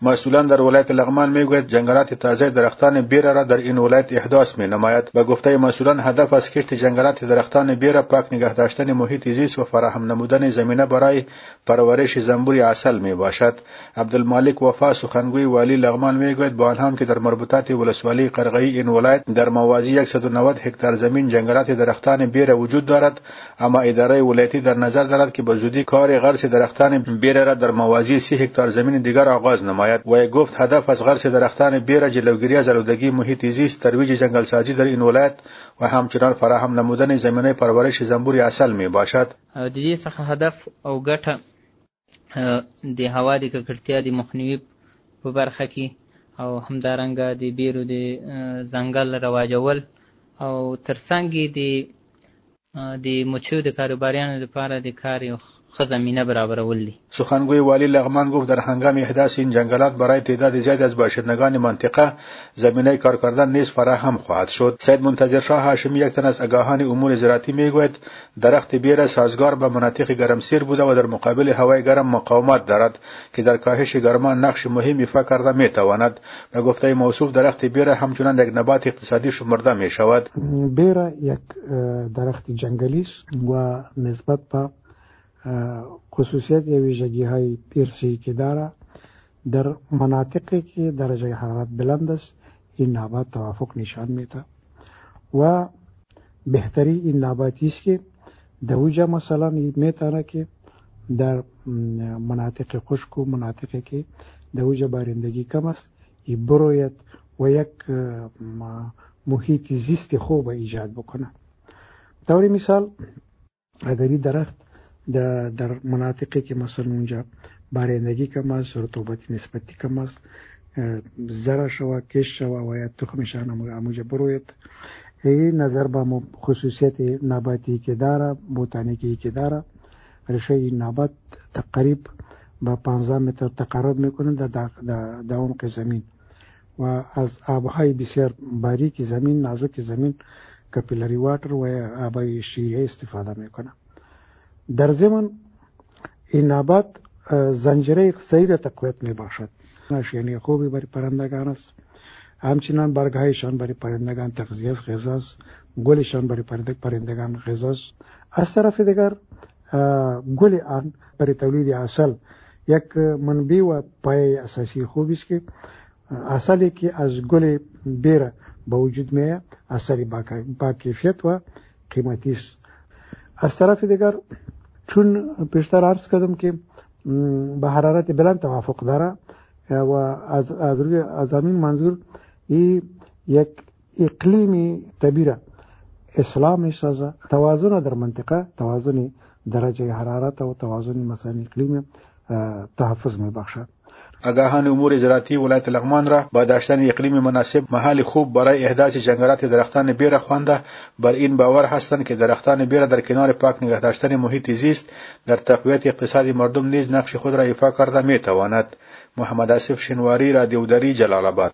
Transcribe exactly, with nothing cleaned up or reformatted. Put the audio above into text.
مسئولان در ولایت لغمان میگوید جنگلات تازه درختان بیره را در این ولایت احداث می نماید. به گفته مسئولان هدف از کشت جنگلات درختان بیره پاک نگه داشتن محیط زیست و فراهم نمودن زمینه برای پرورش زنبور عسل می باشد. عبدالمالک وفا سخنگوی والی لغمان میگوید با آنها که در مربوطات ولسوالی قرغه‌ای این ولایت در موازی صد و نود هکتار زمین جنگلات درختان بیره وجود دارد، اما اداره ولایتی در نظر دارد که به زودی کار غرس درختان بیره را در موازی سی هکتار زمین دیگر آغاز نماید. و گفت هدف از غرس درختان بیره جلوگیری از آلودگی محیط زیست، ترویج جنگل سازی در این ولایت و همچنان فراهم نمودن زمینه پرورش زنبور عسل می باشد. د دې څخه هدف او ګټه د هوا د ککړتیا د مخنیوي په برخه کې او همدارنګه د بیرو د ځنګل رواجول او ترڅنګ د د مچیو د کاروباریانو لپاره د کار یو ښه زمینه برابرول دي. سخنگوی والی لغمان گفت در هنگام احداث این جنگلات برای تعداد زیاد از باشندگان منطقه زمینه کار کردن نیز فراهم خواهد شد. سید منتظر شاه هاشمی یک تن از آگاهان امور زراعتی میگوید درخت بیره سازگار به مناطق گرمسیر بوده و در مقابل هوای گرم مقاومت دارد که در کاهش گرما نقش مهم ایفا کرده میتواند. به گفته موصوف درخت بیره همچنان یک نبات اقتصادی شمرده می شود. بیره یک درخت جنگلی است و نسبت به خصوصیت یا ویژگی‌های ارثی که داره در مناطقی که درجه حرارت بلند است این نبات توافق نشان میده و بهتری این نباتی است که در اوجا مثلا میتونه که در مناطق خشک و مناطقی که در اوجا بارندگی کم است این بروید و یک محیط زیست خوب ایجاد بکنه. طوری مثال اگر این درخت در در مناطقی که مثلا اونجا بارندگی کم است، رطوبت نسبتی کم است، زرع شوه، کش شوه و یا تخمشان همونجا بروید، این نظر به خصوصیت نباتی که داره، بوتانیکی که داره، ریشه این نبات تقریب به پانزده متر تقرب میکنه در در عمق زمین و از آبهای بسیار باریک زمین، نازک زمین، کپیلری واتر و آبهای شیره استفاده میکنه. در ضمن این نبات زنجیره اقتصادی را تقویت می باشد. نشینی خوبی برای پرندگان است. همچنان برگهایشان برای پرندگان تغذیه است، غذا است. گلشان برای پرندگان غذا است. از طرف دیگر گل آن برای تولید عسل یک منبع و پایه اساسی خوبی است که عسلی که از گل بیره به وجود میاد عسلی با کیفیت و قیمتی است. از طرف دیگر چون پیشتر عرض کردم که به حرارت بلند توافق داره و از از روی از همین منظور این یک اقلیمی طبیعی اصلاح می‌سازه، توازن در منطقه، توازن درجه حرارت و توازن مثلا اقلیم تحفظ می‌بخشد. آگاهان امور زراعتی ولایت لغمان را با داشتن اقلیم مناسب محل خوب برای احداث جنگلات درختان بیره خوانده بر این باور هستند که درختان بیره در کنار پاک نگه داشتن محیط زیست در تقویت اقتصاد مردم نیز نقش خود را ایفا کرده میتواند. محمد آصف شنواری، رادیو دری، جلال آباد.